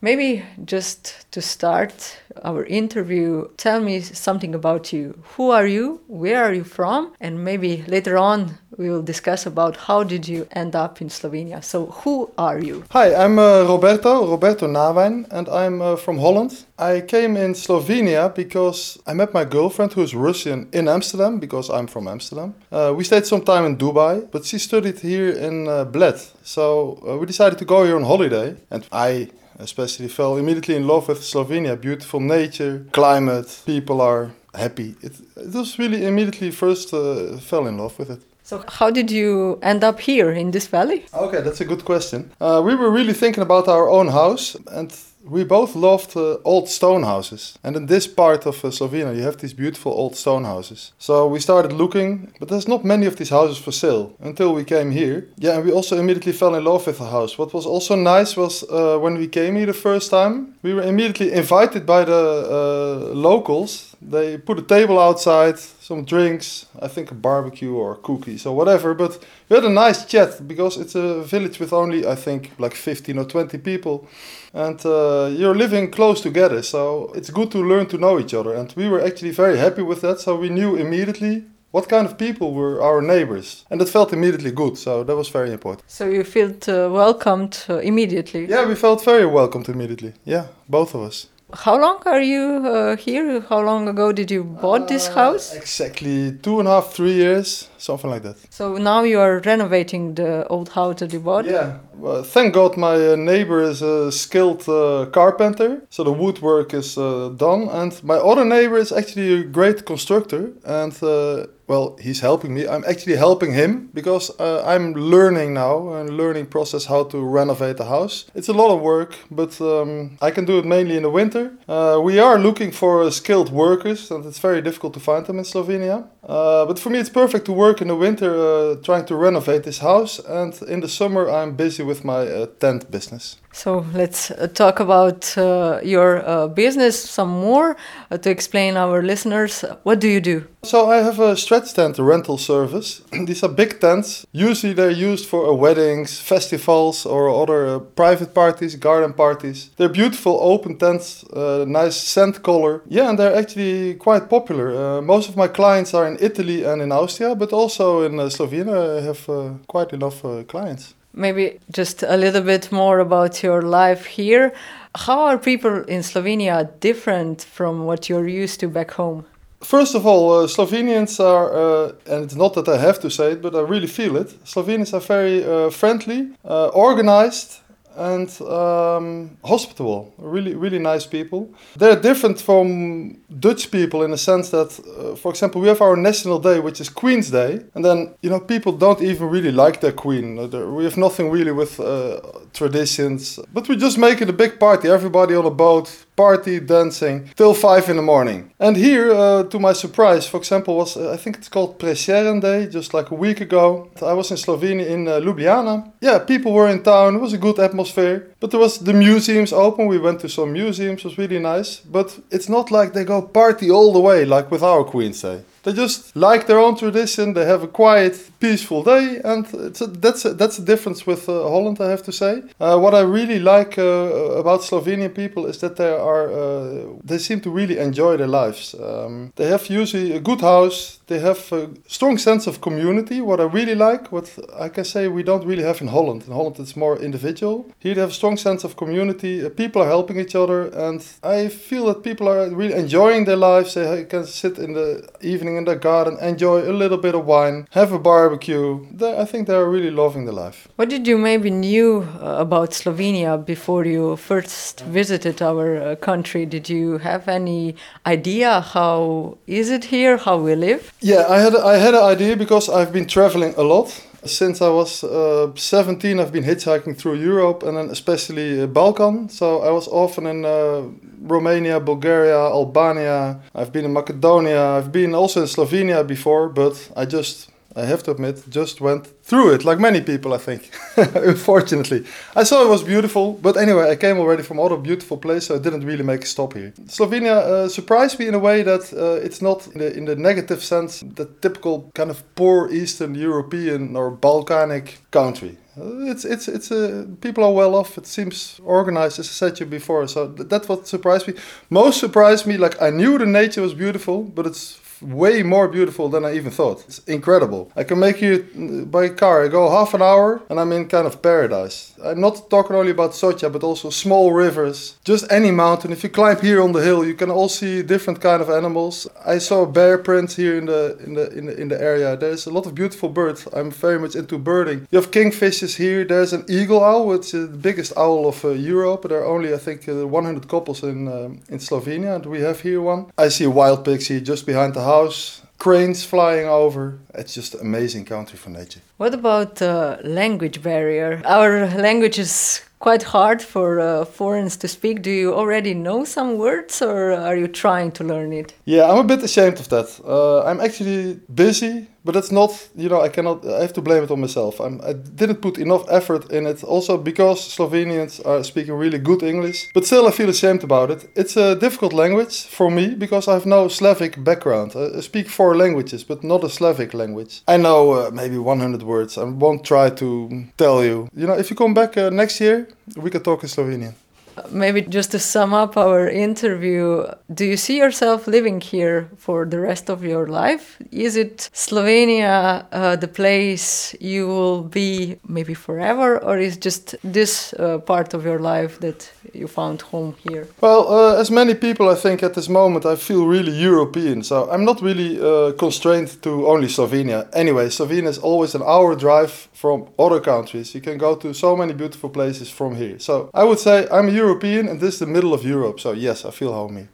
Maybe just to start our interview, tell me something about you. Who are you? Where are you from? And maybe later on we will discuss about how did you end up in Slovenia. So who are you? Hi, I'm Roberto Nawijn, and I'm from Holland. I came in Slovenia because I met my girlfriend, who is Russian, in Amsterdam, because I'm from Amsterdam. We stayed some time in Dubai, but she studied here in Bled. So we decided to go here on holiday, and I especially fell immediately in love with Slovenia. Beautiful nature, climate, people are happy. It was really immediately first fell in love with it. So how did you end up here in this valley? Okay, that's a good question. We were really thinking about our own house, and we both loved old stone houses. And in this part of Slovenia, you have these beautiful old stone houses. So we started looking, but there's not many of these houses for sale until we came here. Yeah, and we also immediately fell in love with the house. What was also nice was when we came here the first time, we were immediately invited by the locals. They put a table outside, some drinks, I think a barbecue or cookies or whatever. But we had a nice chat because it's a village with only, I think, like 15 or 20 people. And you're living close together, so it's good to learn to know each other. And we were actually very happy with that, so we knew immediately what kind of people were our neighbors. And it felt immediately good, so that was very important. So you felt welcomed immediately? Yeah, we felt very welcomed immediately. Yeah, both of us. How long are you here? How long ago did you bought this house? Exactly 2.5, 3 years, something like that. So now you are renovating the old house that you bought? Yeah, well, thank God my neighbor is a skilled carpenter, so the woodwork is done. And my other neighbor is actually a great constructor, and well, he's helping me. I'm actually helping him because I'm learning now, a learning process how to renovate the house. It's a lot of work, but I can do it mainly in the winter. We are looking for skilled workers, and it's very difficult to find them in Slovenia. But for me, it's perfect to work in the winter trying to renovate this house, and in the summer I'm busy with my tent business. So let's talk about your business some more to explain our listeners. What do you do? So I have a stretch tent rental service. These are big tents. Usually they're used for weddings, festivals, or other private parties, garden parties. They're beautiful open tents, nice scent color. Yeah, and they're actually quite popular. Most of my clients are in Italy and in Austria, but also in Slovenia I have quite enough clients. Maybe just a little bit more about your life here. How are people in Slovenia different from what you're used to back home? First of all, Slovenians are, and it's not that I have to say it, but I really feel it. Slovenians are very friendly, organized, and hospitable. Really, really nice people. They're different from Dutch people in the sense that, for example, we have our national day, which is Queen's Day, and then, people don't even really like their queen. We have nothing really with traditions, but we just make it a big party. Everybody on a boat, party, dancing, till 5 in the morning. And here, to my surprise, for example, was, I think it's called Prešeren Day, just like a week ago. I was in Slovenia, in Ljubljana. Yeah, people were in town, it was a good atmosphere. But there was the museums open, we went to some museums, it was really nice. But it's not like they go party all the way, like with our Queen's Day. They just like their own tradition, they have a quiet, peaceful day, and that's a difference with Holland, I have to say. What I really like about Slovenian people is that they seem to really enjoy their lives. They have usually a good house, they have a strong sense of community, what I really like, what I can say we don't really have in Holland. In Holland it's more individual. Here they have a strong sense of community, people are helping each other, and I feel that people are really enjoying their lives. They can sit in the evening in their garden, enjoy a little bit of wine, have a barbecue. I think they're really loving the life. What did you maybe knew about Slovenia before you first visited our country? Did you have any idea how is it here, how we live? Yeah, I had an idea because I've been traveling a lot. Since I was 17, I've been hitchhiking through Europe and then especially Balkan. So I was often in Romania, Bulgaria, Albania. I've been in Macedonia. I've been also in Slovenia before, but I have to admit, just went through it, like many people, I think, unfortunately. I saw it was beautiful, but anyway, I came already from other beautiful places, so I didn't really make a stop here. Slovenia surprised me in a way that it's not, in the negative sense, the typical kind of poor Eastern European or Balkanic country. It's people are well off. It seems organized, as I said to you before. So that's what surprised me. Most surprised me, like I knew the nature was beautiful, but it's way more beautiful than I even thought. It's incredible. I can make you by car. I go half an hour and I'm in kind of paradise. I'm not talking only about Socha, but also small rivers. Just any mountain. If you climb here on the hill, you can all see different kind of animals. I saw bear prints here in the area. There's a lot of beautiful birds. I'm very much into birding. You have kingfishers here. There's an eagle owl, which is the biggest owl of Europe. There are only, I think, 100 couples in Slovenia, and we have here one. I see a wild pig here just behind the house, cranes flying over. It's just an amazing country for nature. What about language barrier? Our language is quite hard for foreigners to speak. Do you already know some words or are you trying to learn it? Yeah, I'm a bit ashamed of that. I'm actually busy, but it's not, I have to blame it on myself. I didn't put enough effort in it. Also because Slovenians are speaking really good English, but still I feel ashamed about it. It's a difficult language for me because I have no Slavic background. I speak 4 languages, but not a Slavic language. I know maybe 100 words. I won't try to tell you. If you come back next year, we can talk in Slovenian. Maybe just to sum up our interview, do you see yourself living here for the rest of your life? Is it Slovenia the place you will be maybe forever, or is just this part of your life that you found home here? Well, as many people, I think at this moment, I feel really European. So I'm not really constrained to only Slovenia. Anyway, Slovenia is always an hour drive from other countries. You can go to so many beautiful places from here. So I would say I'm a European and this is the middle of Europe. So yes, I feel homey.